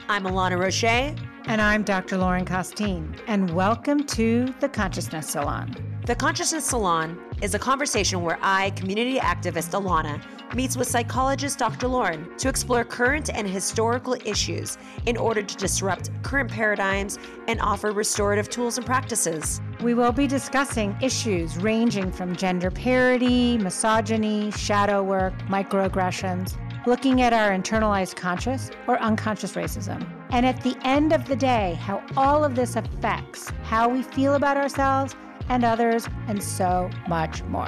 I'm Alana Roche. And I'm Dr. Lauren Costine. And welcome to The Consciousness Salon. The Consciousness Salon is a conversation where I, community activist Alana, meets with psychologist Dr. Lauren to explore current and historical issues in order to disrupt current paradigms and offer restorative tools and practices. We will be discussing issues ranging from gender parity, misogyny, shadow work, microaggressions, looking at our internalized conscious or unconscious racism. And at the end of the day, how all of this affects how we feel about ourselves and others, and so much more.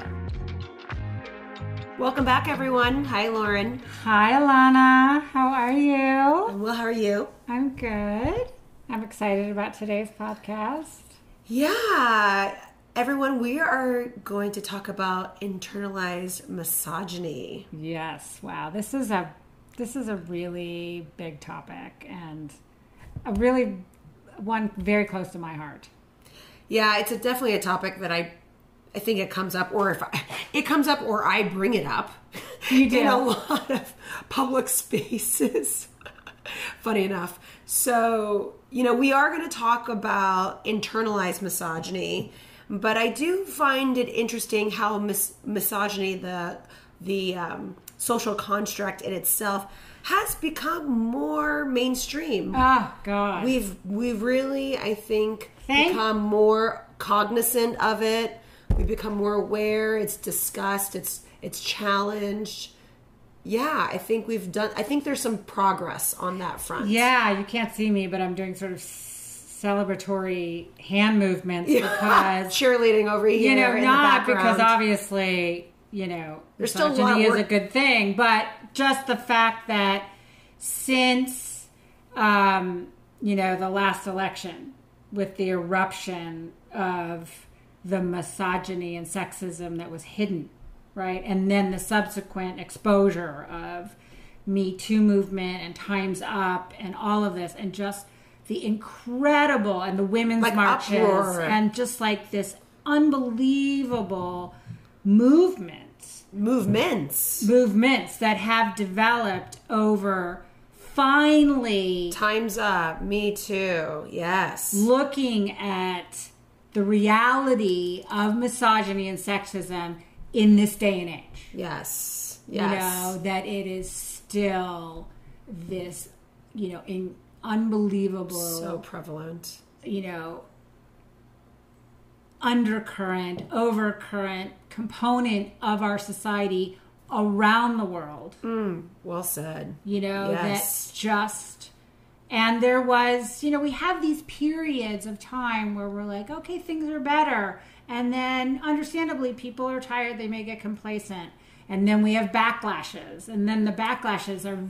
Welcome back, everyone. Hi, Lauren. Hi, Alana. How are you? Well, how are you? I'm good. I'm excited about today's podcast. Yeah. Everyone, we are going to talk about internalized misogyny. Yes. Wow. This is a really big topic and a really one very close to my heart. Yeah, it's definitely a topic that I think it comes up, or it comes up, or I bring it up. You do. In a lot of public spaces. Funny enough. So, we are going to talk about internalized misogyny. But I do find it interesting how misogyny, the social construct in itself, has become more mainstream. Oh God, we've really, I think, become more cognizant of it. We've become more aware. It's discussed. It's challenged. Yeah, I think there's some progress on that front. Yeah, you can't see me, but I'm doing sort of celebratory hand movements because cheerleading over here in not the background. Because obviously, there's still a lot is a good thing, but just the fact that since the last election, with the eruption of the misogyny and sexism that was hidden, right, and then the subsequent exposure of Me Too movement and Time's Up and all of this, and just the incredible, and the women's marches, and just like this unbelievable movements that have developed over finally Time's Up, Me Too, yes, looking at the reality of misogyny and sexism in this day and age. Yes. That it is still this, unbelievable, so prevalent, undercurrent, overcurrent component of our society around the world. Well said. Yes. That's just, and there was, we have these periods of time where we're like, okay, things are better. And then understandably, people are tired. They may get complacent. And then we have backlashes. And then the backlashes are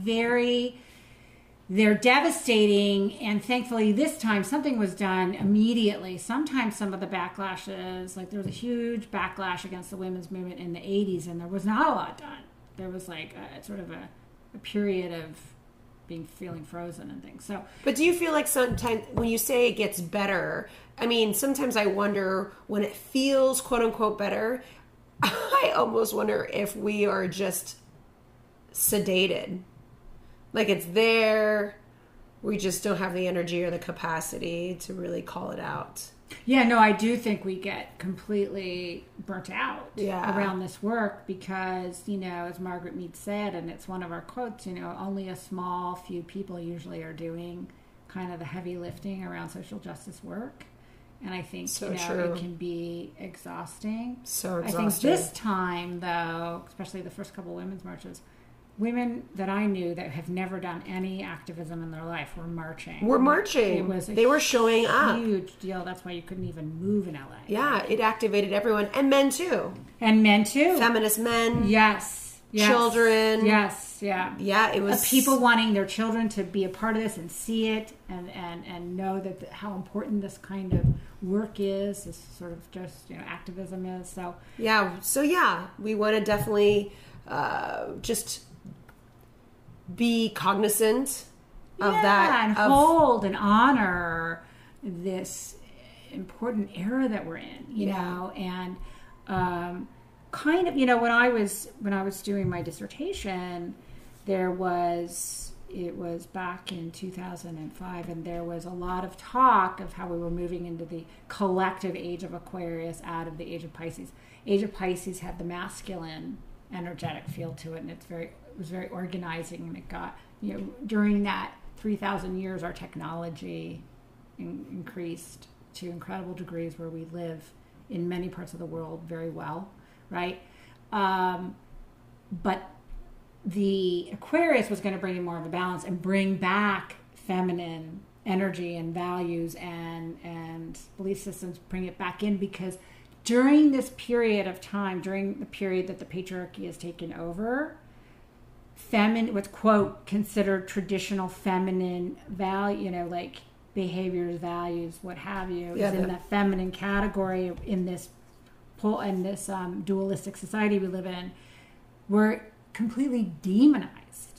they're devastating, and thankfully this time something was done immediately. Sometimes some of the backlashes, like there was a huge backlash against the women's movement in the 80s, and there was not a lot done. There was like a period of feeling frozen and things. So, but do you feel like sometimes when you say it gets better, I mean, sometimes I wonder when it feels quote unquote better, I almost wonder if we are just sedated. Like it's there, we just don't have the energy or the capacity to really call it out. Yeah, no, I do think we get completely burnt out around this work because, as Margaret Mead said, and it's one of our quotes, only a small few people usually are doing kind of the heavy lifting around social justice work. And I think, true. It can be exhausting. So exhausting. I think this time, though, especially the first couple of women's marches, women that I knew that have never done any activism in their life were marching. It was they were showing up. Huge deal. That's why you couldn't even move in LA. Yeah, it activated everyone. And men too. Feminist men. Yes. Children. Yes. Yeah. Yeah, it was people wanting their children to be a part of this and see it and know that how important this kind of work is, this sort of just activism is. So we want to definitely just be cognizant of that, and hold and honor this important era that we're in, you know, and kind of, when I was doing my dissertation, there was, it was back in 2005, and there was a lot of talk of how we were moving into the collective age of Aquarius out of the age of Pisces. Age of Pisces had the masculine energetic feel to it, and it was very organizing, and it got, during that 3,000 years, our technology increased to incredible degrees where we live in many parts of the world very well, right? But the Aquarius was going to bring in more of a balance and bring back feminine energy and values and belief systems, bring it back in, because during this period of time, during the period that the patriarchy has taken over, what's quote considered traditional feminine value, like behaviors, values, what have you, is in the feminine category in this dualistic society we live in. We're completely demonized,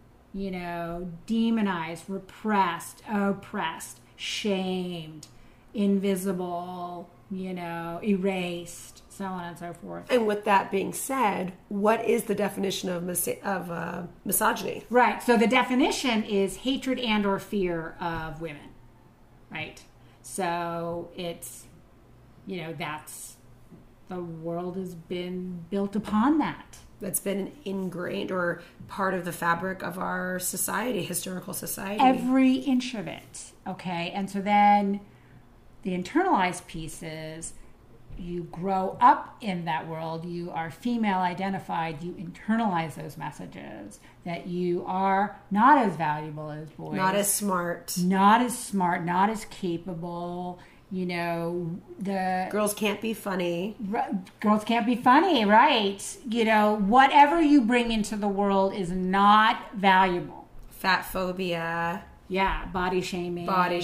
repressed, oppressed, shamed, invisible, erased, so on and so forth. And with that being said, what is the definition of misogyny? Right. So the definition is hatred and or fear of women, right? So it's, that's, the world has been built upon that. That's been ingrained or part of the fabric of our society, historical society. Every inch of it, okay? And so then the internalized piece is you grow up in that world, you are female identified, you internalize those messages that you are not as valuable as boys. Not as smart, not as capable. The girls can't be funny. Girls can't be funny, right? Whatever you bring into the world is not valuable. Fat phobia. Yeah, body shaming.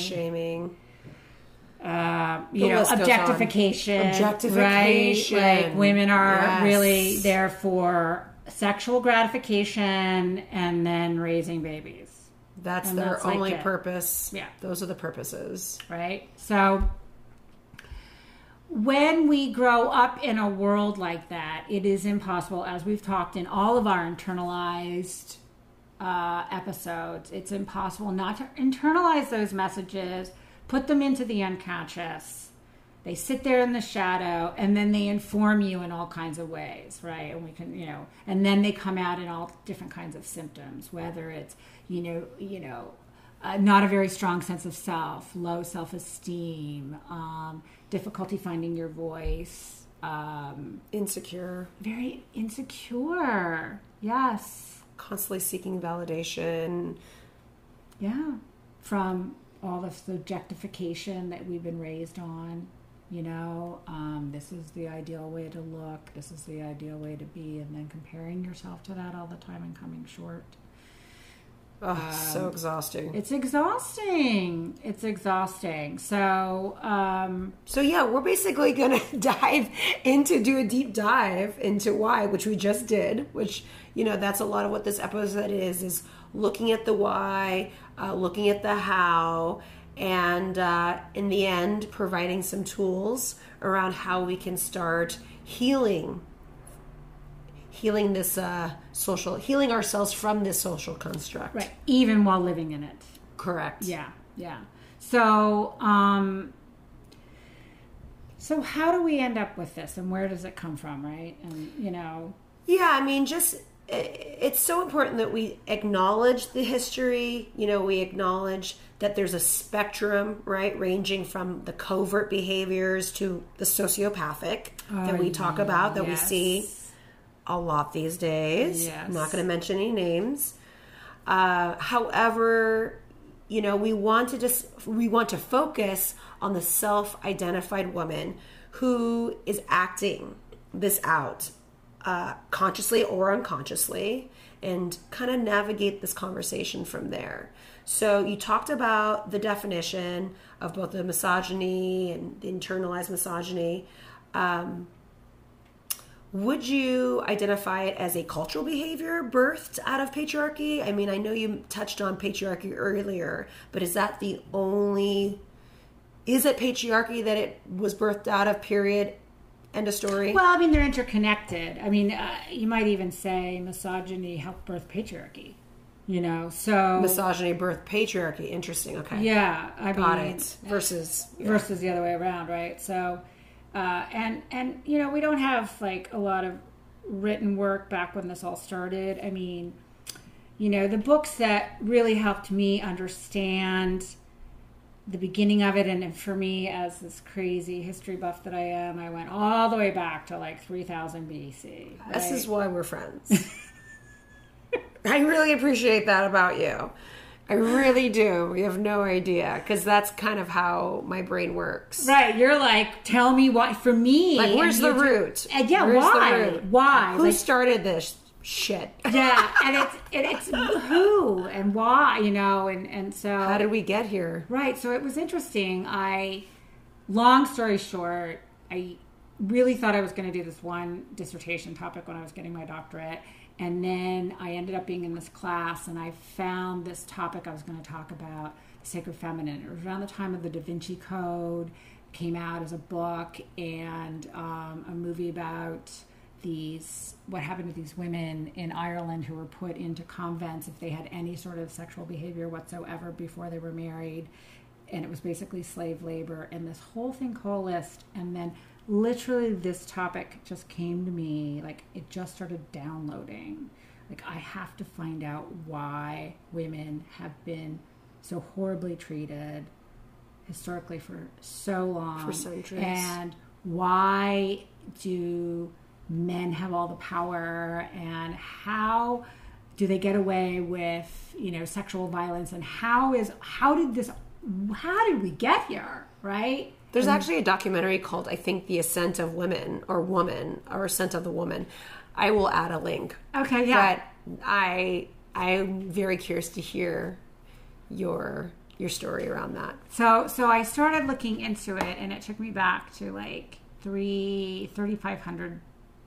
Objectification. Objectification. Right? Like women are really there for sexual gratification and then raising babies. That's their only purpose. Yeah. Those are the purposes. Right? So when we grow up in a world like that, it is impossible, as we've talked in all of our internalized episodes, it's impossible not to internalize those messages, put them into the unconscious. They sit there in the shadow, and then they inform you in all kinds of ways, right? And we can, and then they come out in all different kinds of symptoms, whether it's, not a very strong sense of self, low self-esteem, difficulty finding your voice, insecure, very insecure, yes, constantly seeking validation, from all the subjectification that we've been raised on. This is the ideal way to look, this is the ideal way to be, and then comparing yourself to that all the time and coming short. So exhausting. It's exhausting. So we're basically going to do a deep dive into why, which we just did, which, that's a lot of what this episode is looking at the why, looking at the how, and in the end, providing some tools around how we can start healing this healing ourselves from this social construct, right? Even while living in it. Correct. Yeah. So, so how do we end up with this, and where does it come from, right? And it's so important that we acknowledge the history. We acknowledge that there's a spectrum, right, ranging from the covert behaviors to the sociopathic that we talk about, that we see a lot these days. Yes. I'm not going to mention any names. However, we want to focus on the self-identified woman who is acting this out, consciously or unconsciously, and kind of navigate this conversation from there. So you talked about the definition of both the misogyny and the internalized misogyny. Would you identify it as a cultural behavior birthed out of patriarchy? I mean, I know you touched on patriarchy earlier, but is it patriarchy that it was birthed out of, period, end of story? Well, I mean, they're interconnected. I mean, you might even say misogyny helped birth patriarchy. So misogyny, birth, patriarchy. Interesting. Okay. Yeah, got it. Versus the other way around, right? So, and we don't have like a lot of written work back when this all started. I mean, the books that really helped me understand the beginning of it, and for me as this crazy history buff that I am, I went all the way back to like 3000 BC. Right? This is why we're friends. I really appreciate that about you. I really do. You have no idea, because that's kind of how my brain works. Right. You're like, tell me why. For me, like, where's the root? Yeah. Where's why? The root? Why? Who started this shit? Yeah, and it's who and why, and so how did we get here? Right. So it was interesting. Long story short, I really thought I was going to do this one dissertation topic when I was getting my doctorate. And then I ended up being in this class, and I found this topic I was going to talk about, the sacred feminine. It was around the time of the Da Vinci Code, came out as a book, and a movie about what happened to these women in Ireland who were put into convents if they had any sort of sexual behavior whatsoever before they were married. And it was basically slave labor, and this whole thing coalesced, and then literally this topic just came to me, like it just started downloading. Like, I have to find out why women have been so horribly treated historically for so long. For centuries. And why do men have all the power, and how do they get away with, sexual violence, and how did we get here, right? There's actually a documentary called, I think, The Ascent of Women, or Woman, or Ascent of the Woman. I will add a link. Okay, yeah. But I'm very curious to hear your story around that. So I started looking into it, and it took me back to like 3500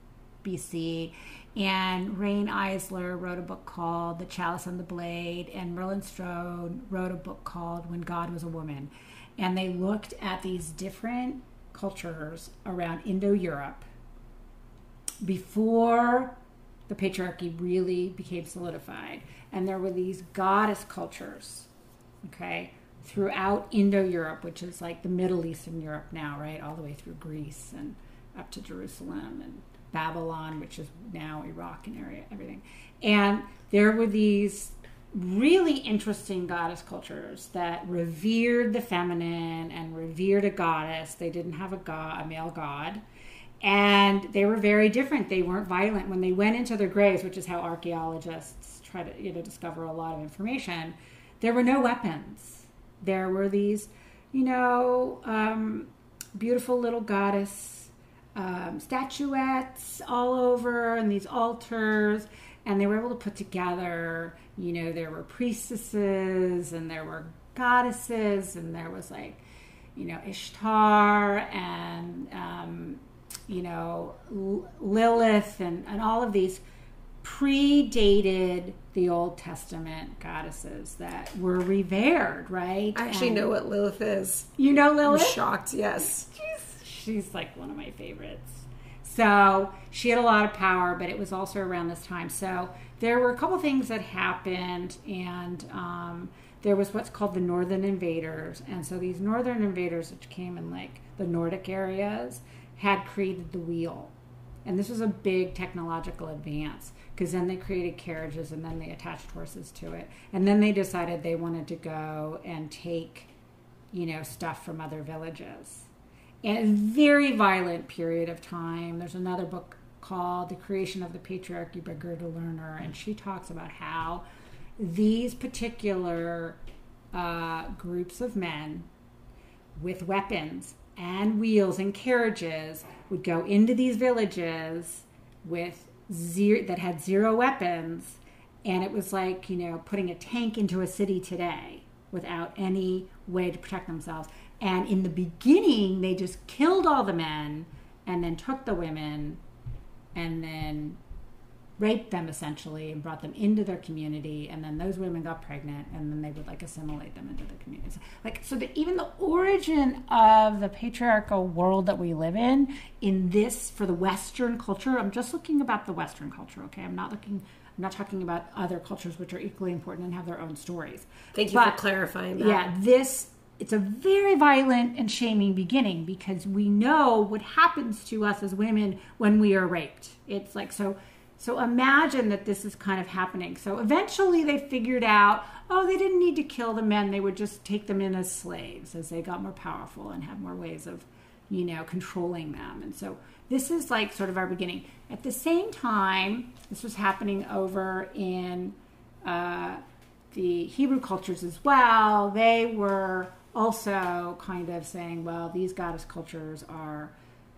BC. And Rain Eisler wrote a book called The Chalice and the Blade, and Merlin Strode wrote a book called When God Was a Woman. And they looked at these different cultures around Indo-Europe before the patriarchy really became solidified. And there were these goddess cultures, okay, throughout Indo-Europe, which is like the Middle Eastern Europe now, right, all the way through Greece and up to Jerusalem and Babylon, which is now Iraq and area, everything. And there were these really interesting goddess cultures that revered the feminine and revered a goddess. They didn't have a male god, and they were very different. They weren't violent. When they went into their graves, which is how archaeologists try to discover a lot of information, there were no weapons. There were these beautiful little goddess statuettes all over, and these altars, and they were able to put together, there were priestesses, and there were goddesses, and there was Ishtar, and Lilith, and all of these predated the Old Testament goddesses that were revered, right? I actually know what Lilith is. You know Lilith? I'm shocked, yes. She's like one of my favorites. So she had a lot of power, but it was also around this time. So there were a couple things that happened, and there was what's called the Northern Invaders. And so these Northern Invaders, which came in like the Nordic areas, had created the wheel. And this was a big technological advance, because then they created carriages, and then they attached horses to it. And then they decided they wanted to go and take, stuff from other villages. And a very violent period of time. There's another book called The Creation of the Patriarchy by Gerda Lerner, and she talks about how these particular groups of men with weapons and wheels and carriages would go into these villages that had zero weapons, and it was like, putting a tank into a city today without any way to protect themselves. And in the beginning, they just killed all the men and then took the women and then raped them, essentially, and brought them into their community. And then those women got pregnant, and then they would assimilate them into the community. So even the origin of the patriarchal world that we live in this, for the Western culture, I'm just looking about the Western culture, okay? I'm not looking I'm not talking about other cultures which are equally important and have their own stories. Thank you for clarifying that. Yeah, it's a very violent and shaming beginning because we know what happens to us as women when we are raped. It's like, so imagine that this is kind of happening. So eventually they figured out, they didn't need to kill the men. They would just take them in as slaves as they got more powerful and had more ways of, controlling them. And so this is like sort of our beginning. At the same time, this was happening over in the Hebrew cultures as well. They were also kind of saying, well, these goddess cultures are,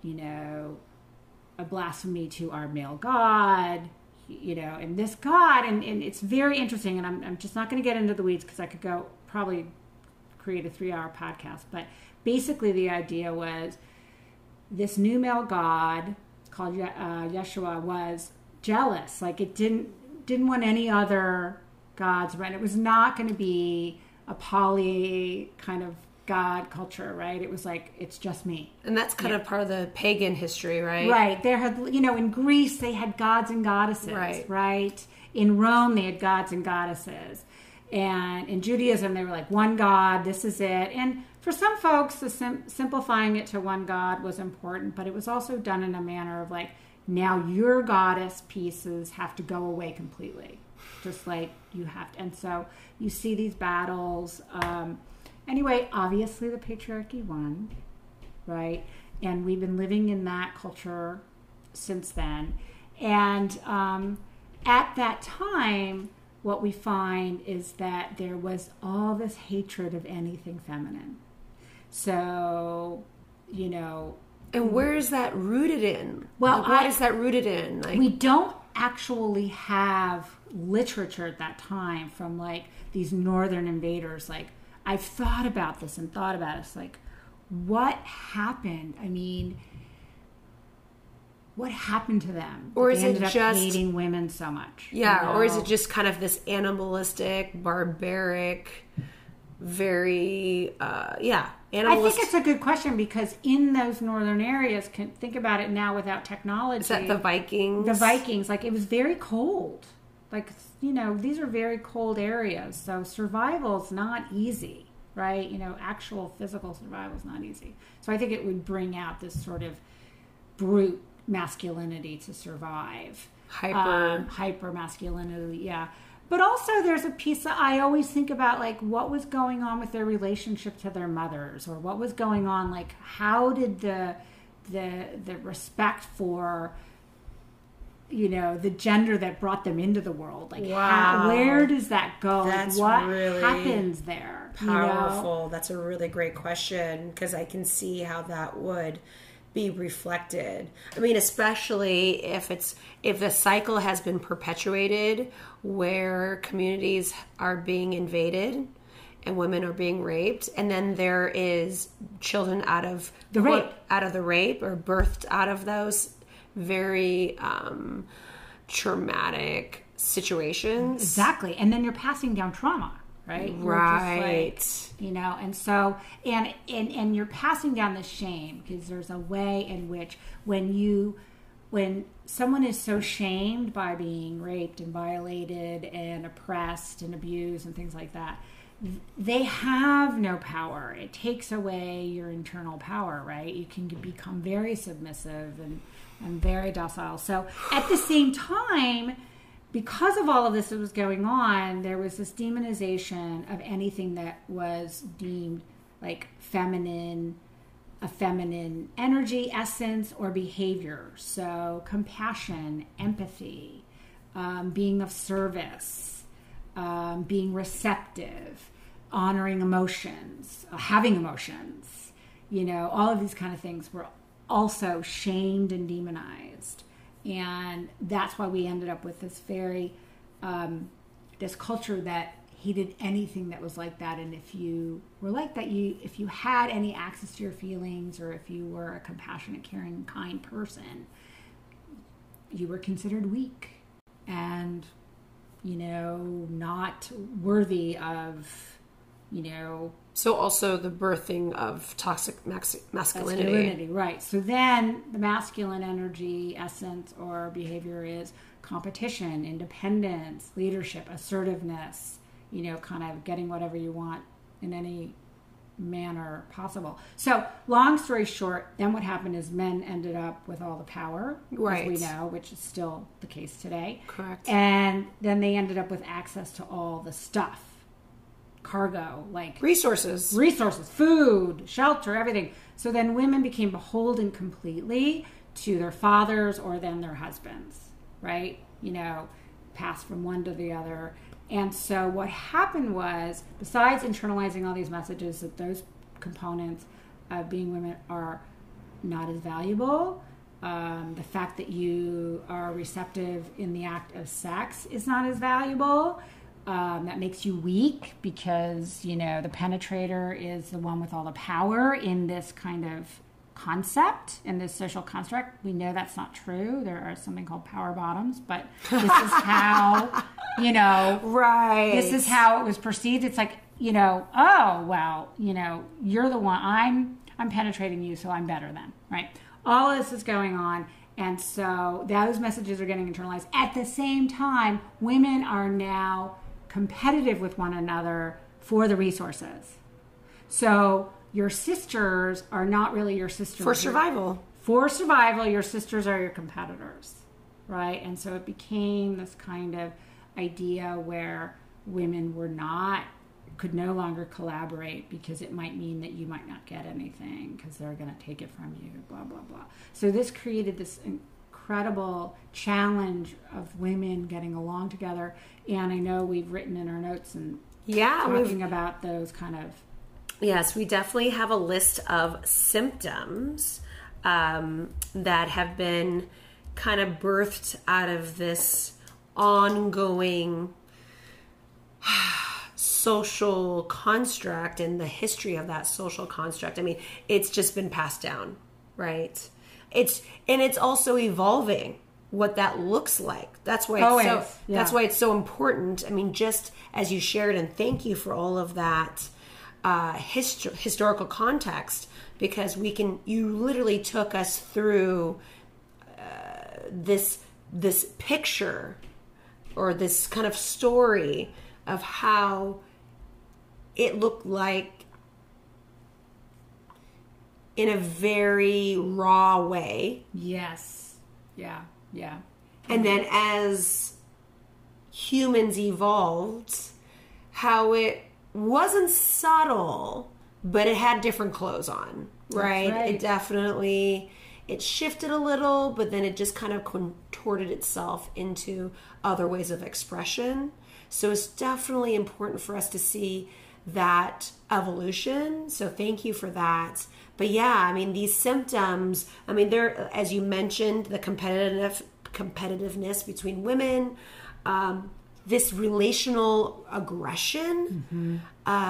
a blasphemy to our male god, and this god, and it's very interesting, and I'm just not going to get into the weeds because I could go probably create a 3-hour podcast, but basically the idea was this new male god called Yeshua was jealous. Like it didn't want any other gods, right? It was not going to be a poly kind of god culture, right? It was like, it's just me. And that's kind of part of the pagan history, right? Right. There had, in Greece, they had gods and goddesses, right? In Rome, they had gods and goddesses. And in Judaism, they were like, one god, this is it. And for some folks, the simplifying it to one god was important, but it was also done in a manner of like, now your goddess pieces have to go away completely. Just like you have to. And so you see these battles. Anyway, obviously the patriarchy won, right? And we've been living in that culture since then. And at that time, what we find is that there was all this hatred of anything feminine. So, And where is that rooted in? Well, what is that rooted in? We don't actually have literature at that time from like these northern invaders. Like, I've thought about this and thought about it. It's like, what happened? I mean, what happened to them? Or is they it ended up just hating women so much? Yeah, or is it just kind of this animalistic, barbaric, very, animalistic? I think it's a good question because in those northern areas, think about it now without technology. Is that the Vikings? The Vikings, like it was very cold. Like, these are very cold areas. So survival is not easy, right? Actual physical survival is not easy. So I think it would bring out this sort of brute masculinity to survive. Hyper masculinity, yeah. But also there's a piece that I always think about, like what was going on with their relationship to their mothers, or what was going on, like how did the respect for the gender that brought them into the world, like where does that go? That's what really happens there? Powerful. That's a really great question because I can see how that would be reflected. I mean, especially if the cycle has been perpetuated where communities are being invaded and women are being raped, and then there is children out of the rape or birthed out of those very traumatic situations. Exactly. And then you're passing down trauma, right? Right. Just like, and so, and you're passing down the shame because there's a way in which when someone is so shamed by being raped and violated and oppressed and abused and things like that, they have no power. It takes away your internal power, right? You can become very submissive and very docile. So at the same time, because of all of this that was going on, there was this demonization of anything that was deemed like feminine, a feminine energy, essence, or behavior. So compassion, empathy, being of service, being receptive, honoring emotions, having emotions, all of these kind of things were also shamed and demonized. And that's why we ended up with this very, this culture that hated anything that was like that. And if you were like that, if you had any access to your feelings, or if you were a compassionate, caring, kind person, you were considered weak and, not worthy of, So also the birthing of toxic masculinity. Right. So then the masculine energy, essence, or behavior is competition, independence, leadership, assertiveness, kind of getting whatever you want in any manner possible. So long story short, then what happened is men ended up with all the power, right, as we know, which is still the case today. Correct. And then they ended up with access to all the stuff, cargo, like resources, food, shelter, everything. So then women became beholden completely to their fathers or then their husbands, right? Passed from one to the other. And so what happened was, besides internalizing all these messages that those components of being women are not as valuable, the fact that you are receptive in the act of sex is not as valuable. That makes you weak because, the penetrator is the one with all the power in this kind of concept, in this social construct. We know that's not true. There are something called power bottoms, but this is how, right. This is how it was perceived. It's like, oh, well, you're the one, I'm penetrating you, so I'm better than, right? All this is going on. And so those messages are getting internalized. At the same time, women are now competitive with one another for the resources. So your sisters are not really your sisters. For survival. For survival, your sisters are your competitors, right? And so it became this kind of idea where women could no longer collaborate because it might mean that you might not get anything because they're going to take it from you, blah, blah, blah. So this created this incredible challenge of women getting along together. And I know we've written in our notes and talking about those kind of... Yes, we definitely have a list of symptoms that have been kind of birthed out of this ongoing social construct and the history of that social construct. I mean, it's just been passed down, right? It's also evolving what that looks like. That's why that's why it's so important. I mean, just as you shared, and thank you for all of that historical context, because you literally took us through this picture or this kind of story of how it looked like in a very raw way. Yes. Yeah. And then as humans evolved, how it wasn't subtle, but it had different clothes on, right? It shifted a little, but then it just kind of contorted itself into other ways of expression. So it's definitely important for us to see that evolution. So thank you for that. But yeah, I mean, these symptoms, I mean, they're, as you mentioned, the competitiveness between women, this relational aggression.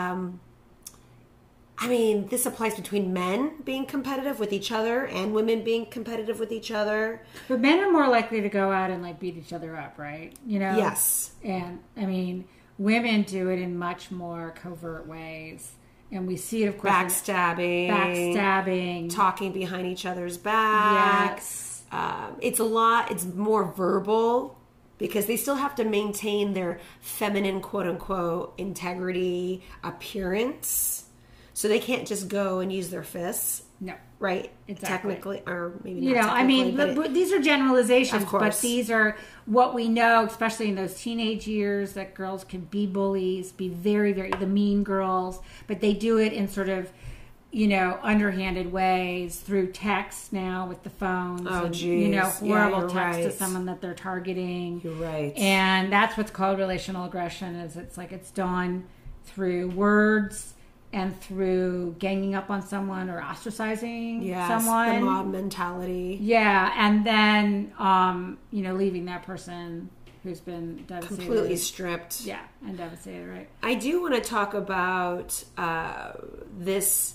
I mean, this applies between men being competitive with each other and women being competitive with each other. But men are more likely to go out and like beat each other up, right? Yes. And I mean, women do it in much more covert ways. And we see it, of course, backstabbing, talking behind each other's backs. Yes. It's more verbal, because they still have to maintain their feminine, quote unquote, integrity, appearance. So they can't just go and use their fists. No. Right? Exactly. Technically, or maybe not technically. I mean, but these are generalizations, of course. But these are what we know, especially in those teenage years, that girls can be bullies, be very, very, the mean girls, but they do it in sort of, underhanded ways through text now with the phones. Oh, and, geez. Horrible text to someone that they're targeting. You're right. And that's what's called relational aggression, is it's done through words and through ganging up on someone or ostracizing someone. The mob mentality. Yeah, and then, leaving that person who's been devastated. Completely stripped. Yeah, and devastated, right? I do want to talk about this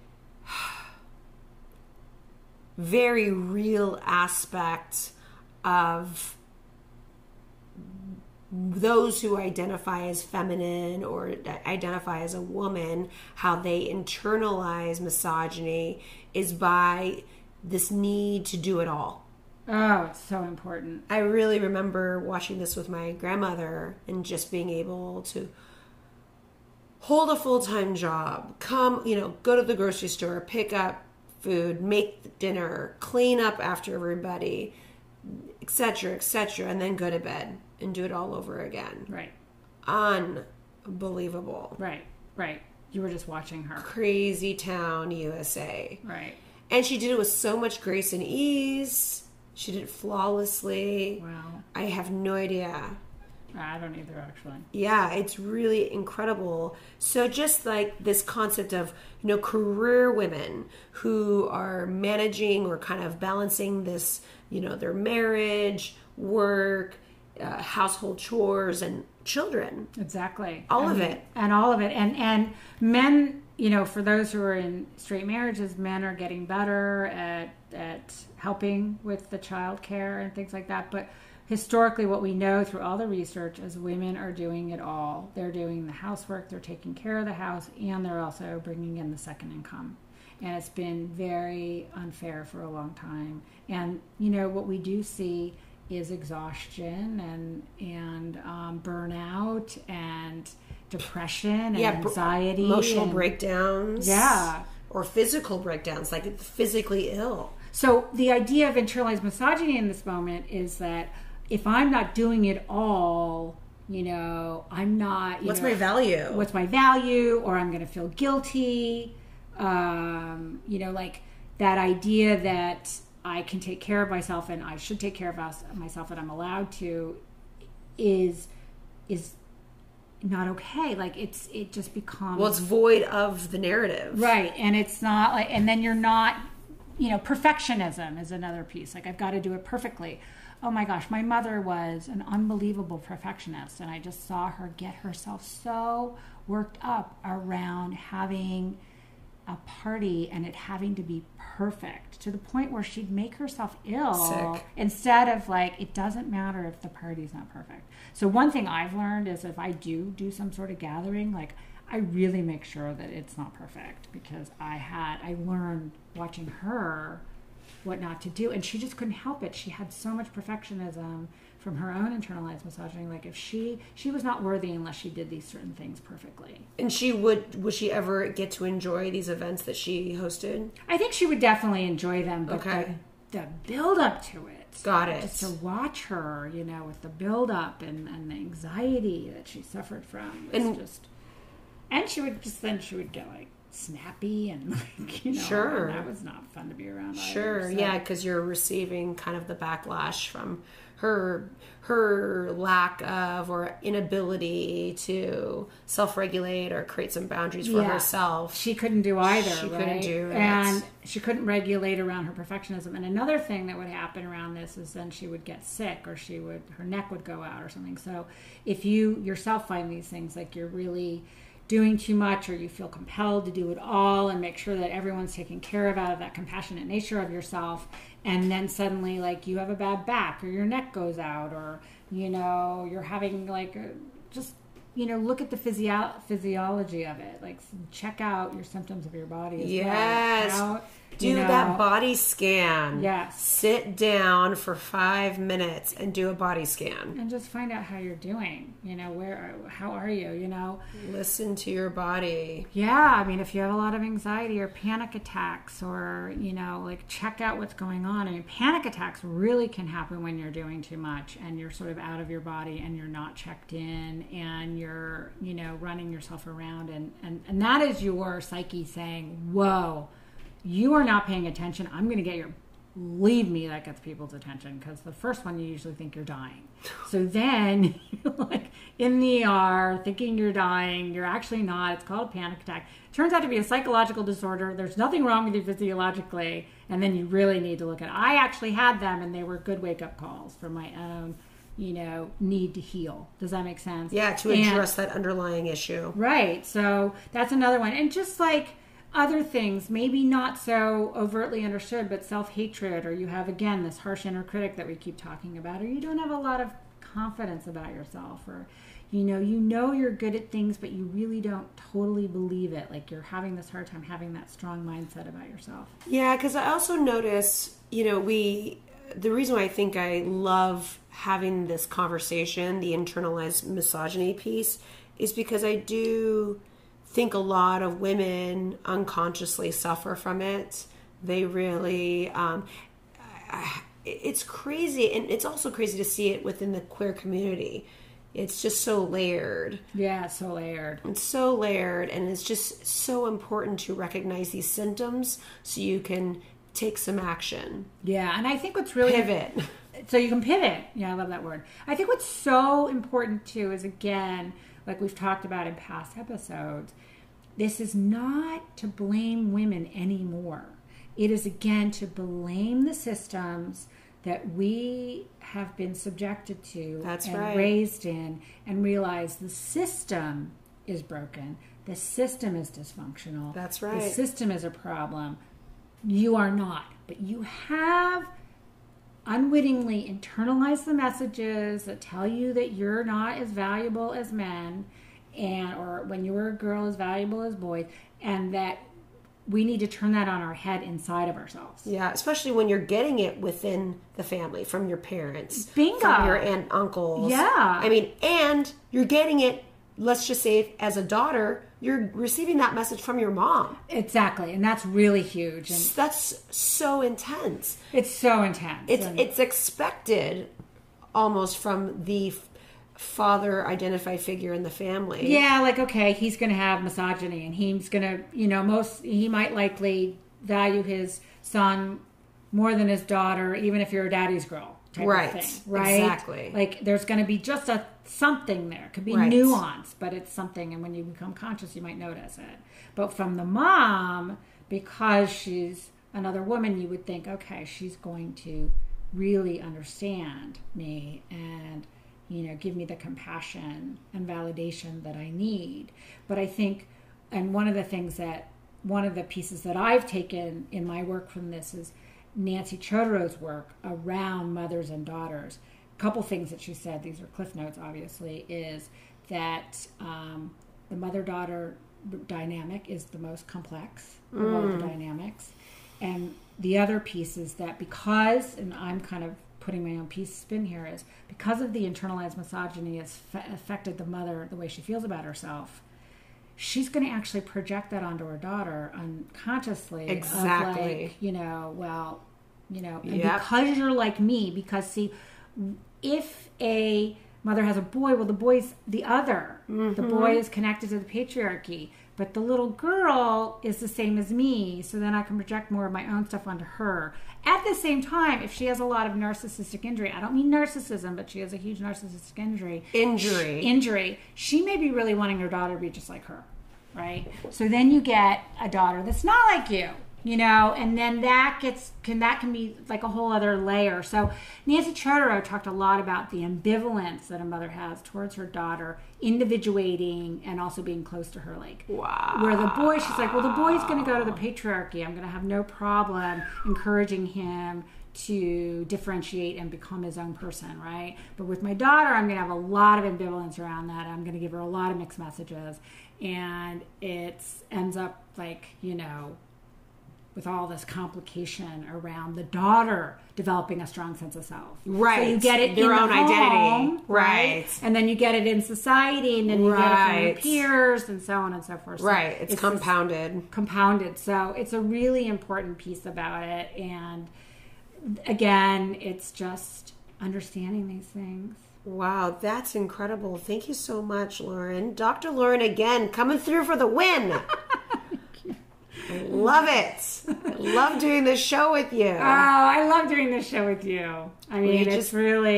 very real aspect of those who identify as feminine or identify as a woman, how they internalize misogyny is by this need to do it all, Oh, it's so important. I really remember watching this with my grandmother and just being able to hold a full-time job, come, go to the grocery store, pick up food, make dinner, clean up after everybody, etc., etc., and then go to bed and do it all over again. Right. Unbelievable. Right. You were just watching her. Crazy town, USA. Right. And she did it with so much grace and ease. She did it flawlessly. Wow. I have no idea. I don't either, actually. Yeah, it's really incredible. So just like this concept of, career women who are managing or kind of balancing this, their marriage, work, household chores, and children. Exactly. All of it. And men, for those who are in straight marriages, men are getting better at helping with the child care and things like that. But historically, what we know through all the research is women are doing it all. They're doing the housework, they're taking care of the house, and they're also bringing in the second income. And it's been very unfair for a long time. And, what we do see is exhaustion and burnout and depression and anxiety. Emotional breakdowns. Yeah. Or physical breakdowns, like physically ill. So the idea of internalized misogyny in this moment is that if I'm not doing it all, I'm not... What's my value? What's my value? Or I'm going to feel guilty. Like that idea that I can take care of myself and I should take care of myself and I'm allowed to is not okay. Like it just becomes... Well, it's void of the narrative. Right. And it's not like... And then you're not... perfectionism is another piece. Like, I've got to do it perfectly. Oh my gosh, my mother was an unbelievable perfectionist, and I just saw her get herself so worked up around having a party and it having to be perfect to the point where she'd make herself ill. Sick. Instead of like, it doesn't matter if the party's not perfect. So one thing I've learned is if I do some sort of gathering, like I really make sure that it's not perfect, because I learned watching her what not to do, and she just couldn't help it. She had so much perfectionism from her own internalized misogyny. Like if she was not worthy unless she did these certain things perfectly. And would she ever get to enjoy these events that she hosted? I think she would definitely enjoy them, but okay. the build up to it. Got it. Just to watch her, with the build up and the anxiety that she suffered from was and she would get like snappy and like, sure. And that was not fun to be around. Sure. Either, so. Yeah. Cause you're receiving kind of the backlash from her lack of or inability to self-regulate or create some boundaries for herself. She couldn't do either. She right? couldn't do it. And she couldn't regulate around her perfectionism. And another thing that would happen around this is then she would get sick, or her neck would go out or something. So if you yourself find these things, like you're really doing too much, or you feel compelled to do it all and make sure that everyone's taken care of out of that compassionate nature of yourself, and then suddenly like you have a bad back or your neck goes out, or you're having like look at the physiology of it, like check out your symptoms of your body as well. Do that body scan. Yes. Sit down for 5 minutes and do a body scan. And just find out how you're doing. How are you, Listen to your body. Yeah. I mean, if you have a lot of anxiety or panic attacks, or, like check out what's going on. I mean, panic attacks really can happen when you're doing too much and you're sort of out of your body and you're not checked in and you're, running yourself around. And that is your psyche saying, whoa, you are not paying attention. I'm going to get leave me. That gets people's attention, because the first one, you usually think you're dying. So then you're like in the ER thinking you're dying. You're actually not. It's called a panic attack. It turns out to be a psychological disorder. There's nothing wrong with you physiologically. And then you really need to look at it. I actually had them, and they were good wake-up calls for my own need to heal. Does that make sense? Yeah, to address that underlying issue. Right. So that's another one. And just like other things, maybe not so overtly understood, but self-hatred, or you have, again, this harsh inner critic that we keep talking about, or you don't have a lot of confidence about yourself, or you know you're good at things, but you really don't totally believe it. Like you're having this hard time having that strong mindset about yourself. Yeah, because I also notice, we the reason why I think I love having this conversation, the internalized misogyny piece, is because I do think a lot of women unconsciously suffer from it. They really, it's crazy. And it's also crazy to see it within the queer community. It's just so layered. Yeah, so layered. It's so layered, and it's just so important to recognize these symptoms so you can take some action. Yeah, and I think what's really... Pivot. So you can pivot. Yeah, I love that word. I think what's so important, too, is, again, like we've talked about in past episodes, this is not to blame women anymore. It is, again, to blame the systems that we have been subjected to and raised in, and realize the system is broken. The system is dysfunctional. That's right. The system is a problem. You are not. But you have unwittingly internalized the messages that tell you that you're not as valuable as men, or when you were a girl, as valuable as boys, and that we need to turn that on our head inside of ourselves. Yeah, especially when you're getting it within the family, from your parents. Bingo. From your aunt, uncles. Yeah. I mean, and you're getting it, let's just say, as a daughter, you're receiving that message from your mom. Exactly, and that's really huge. And that's so intense. It's so intense. It's expected almost from the father identified figure in the family. Yeah, like, okay, he's going to have misogyny, and he's going to, he might likely value his son more than his daughter, even if you're a daddy's girl type of thing, right? Exactly. Like, there's going to be just something there. It could be nuance, but it's something, and when you become conscious, you might notice it. But from the mom, because she's another woman, you would think, okay, she's going to really understand me and give me the compassion and validation that I need. But I think, and one of the pieces that I've taken in my work from this is Nancy Choteau's work around mothers and daughters. A couple things that she said, these are cliff notes obviously, is that the mother-daughter dynamic is the most complex of all the dynamics. And the other piece is that because, and I'm kind of putting my own spin here, is because of the internalized misogyny has affected the mother, the way she feels about herself, she's going to actually project that onto her daughter unconsciously. Exactly. And because you're like me, because see, if a mother has a boy, well, the boy's the other. Mm-hmm. The boy is connected to the patriarchy. But the little girl is the same as me, so then I can project more of my own stuff onto her. At the same time, if she has a lot of narcissistic injury, I don't mean narcissism, but she has a huge narcissistic injury, she may be really wanting her daughter to be just like her, right? So then you get a daughter that's not like you, and then that can be like a whole other layer. So Nancy Choteau talked a lot about the ambivalence that a mother has towards her daughter, individuating and also being close to her. Like, wow. Where the boy, she's like, well, the boy's going to go to the patriarchy. I'm going to have no problem encouraging him to differentiate and become his own person, right? But with my daughter, I'm going to have a lot of ambivalence around that. I'm going to give her a lot of mixed messages. And it ends up like, with all this complication around the daughter developing a strong sense of self. Right. So you get it their in own the identity. home, right? And then you get it in society, and then you get it from your peers, and so on and so forth. So right. It's compounded. So it's a really important piece about it. And again, it's just understanding these things. Wow, that's incredible. Thank you so much, Lauren. Dr. Lauren, again, coming through for the win. I love it. I love doing this show with you. Oh, I love doing this show with you. I mean, it's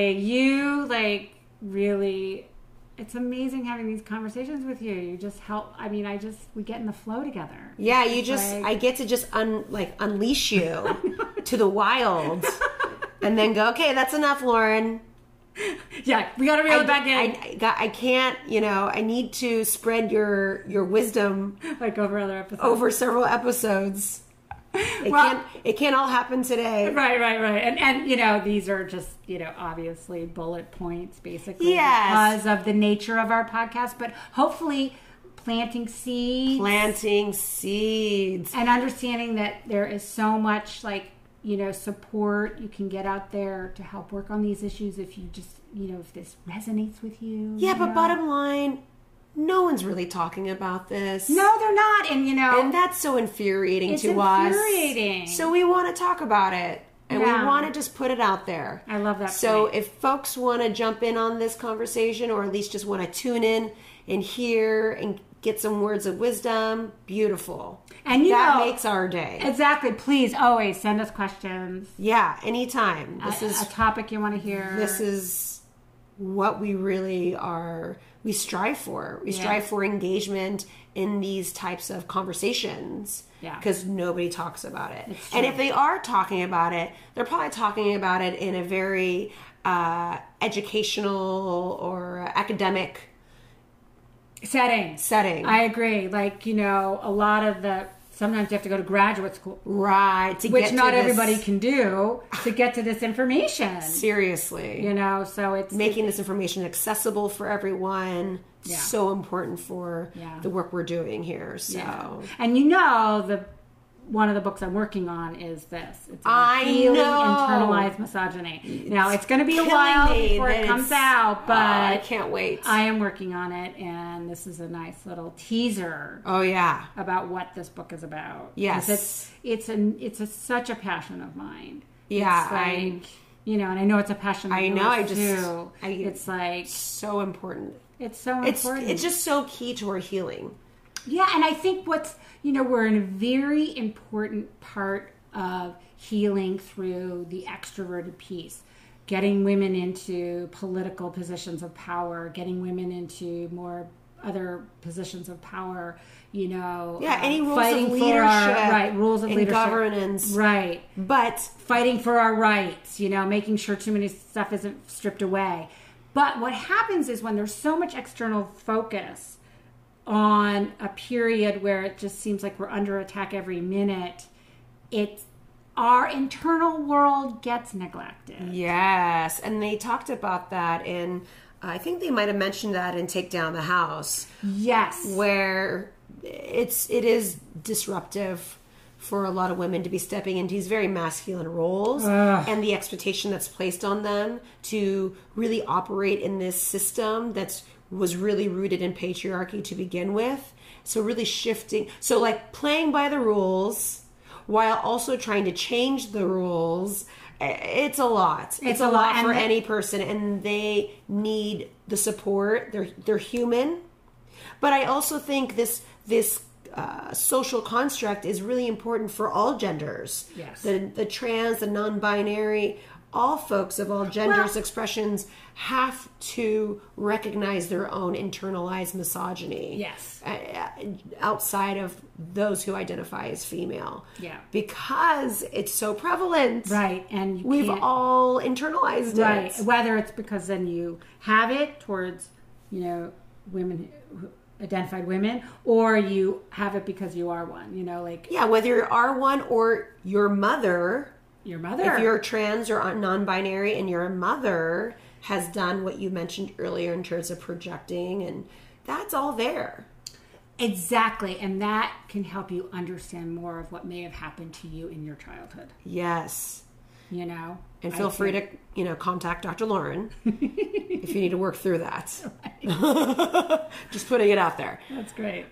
it's amazing having these conversations with you. You just help. I mean, we get in the flow together. Yeah, I get to just unleash you to the wild and then go, okay, that's enough, Lauren. Yeah, we got to reel it back in. I can't, I need to spread your wisdom like over other episodes. Over several episodes. It can't all happen today. Right. And these are just, obviously bullet points basically because of the nature of our podcast, but hopefully planting seeds and understanding that there is so much support. You can get out there to help work on these issues if you just, if this resonates with you. Yeah, but bottom line, no one's really talking about this. No, they're not. And that's so infuriating to us. It's infuriating. So we want to talk about it. And we want to just put it out there. I love that. So if folks want to jump in on this conversation, or at least just want to tune in and hear and get some words of wisdom, beautiful. And that makes our day. Exactly. Please always send us questions. Yeah, anytime. This is a topic you want to hear. This is what we really are. We strive for. We strive for engagement in these types of conversations. Yeah. Because nobody talks about it. And if they are talking about it, they're probably talking about it in a very educational or academic setting. I agree. Like, a lot of sometimes you have to go to graduate school. Right. Which not everybody can do to get to this information. Seriously. So it's making this information accessible for everyone. Yeah. So important for the work we're doing here. So, and one of the books I'm working on is this. It's Healing Internalized Misogyny. Now, it's going to be a while before it comes out, but I can't wait. I am working on it, and this is a nice little teaser. Oh yeah, about what this book is about. Yes, it's such a passion of mine. Yeah, it's and I know it's a passion of yours too. It's like so important. It's so important. It's just so key to our healing. Yeah, and I think we're in a very important part of healing through the extroverted piece. Getting women into political positions of power, getting women into more other positions of power, any rules of leadership. Rules of leadership. Governance. Right. But fighting for our rights, making sure too many stuff isn't stripped away. But what happens is when there's so much external focus on a period where it just seems like we're under attack every minute, our internal world gets neglected. Yes, and they talked about that in, I think they might have mentioned that in Take Down the House. Yes. Where it is disruptive for a lot of women to be stepping into these very masculine roles. And the expectation that's placed on them to really operate in this system was really rooted in patriarchy to begin with. So really shifting. So like playing by the rules while also trying to change the rules. It's a lot. It's a lot for any person, and they need the support. They're human. But I also think this social construct is really important for all genders. Yes. The trans, the non-binary, all folks of all genders, expressions have to recognize their own internalized misogyny. Yes. Outside of those who identify as female. Yeah. Because it's so prevalent. Right. And we've all internalized it. Right. Whether it's because then you have it towards, women, identified women, or you have it because you are one, whether you are one or your mother. If you're trans or non-binary and your mother has done what you mentioned earlier in terms of projecting, and that's all there. Exactly. And that can help you understand more of what may have happened to you in your childhood. Yes. And feel free to, contact Dr. Lauren if you need to work through that. Right. Just putting it out there. That's great.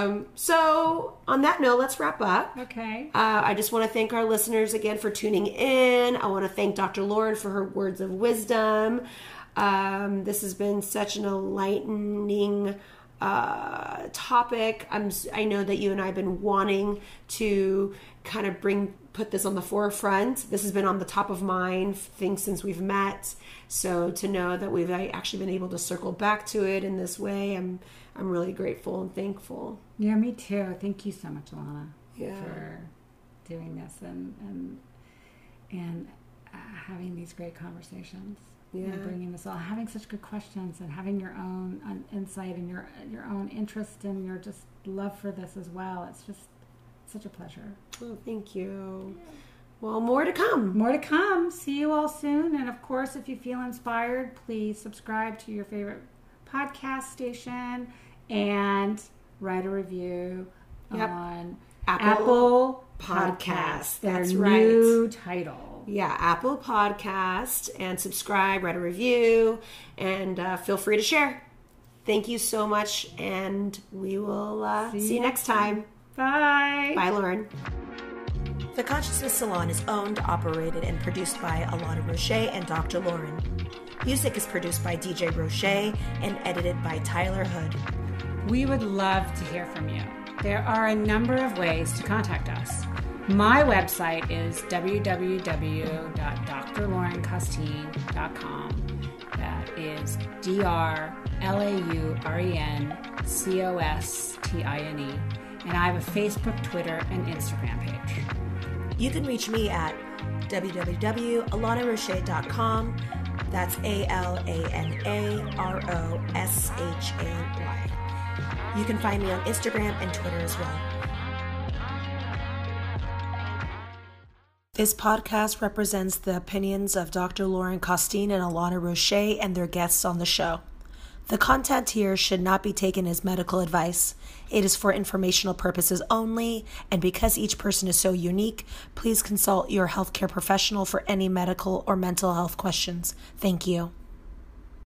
So on that note, let's wrap up. Okay. I just want to thank our listeners again for tuning in. I want to thank Dr. Lauren for her words of wisdom. This has been such an enlightening topic. I know that you and I have been wanting to kind of put this on the forefront. This has been on the top of mind things since we've met. So to know that we've actually been able to circle back to it in this way, I'm really grateful and thankful. Yeah, me too. Thank you so much, Alana, for doing this and having these great conversations. Yeah. And bringing this all, having such good questions, and having your own insight and your own interest and your just love for this as well. It's just such a pleasure. Oh, thank you. Well, more to come. More to come. See you all soon. And of course, if you feel inspired, please subscribe to your favorite podcast station and write a review on Apple Podcast. Their That's new right. title. Yeah, Apple Podcast, and subscribe, write a review, and feel free to share. Thank you so much, and we will see you next time. Bye. Bye, Lauren. The Consciousness Salon is owned, operated, and produced by Alana Roche and Dr. Lauren. Music is produced by DJ Roche and edited by Tyler Hood. We would love to hear from you. There are a number of ways to contact us. My website is www.drlaurencostine.com. That is DRLAURENCOSTINE. And I have a Facebook, Twitter, and Instagram page. You can reach me at www.alanaroche.com. That's ALANAROSHAY. You can find me on Instagram and Twitter as well. This podcast represents the opinions of Dr. Lauren Costine and Alana Roche and their guests on the show. The content here should not be taken as medical advice. It is for informational purposes only, and because each person is so unique, please consult your healthcare professional for any medical or mental health questions. Thank you.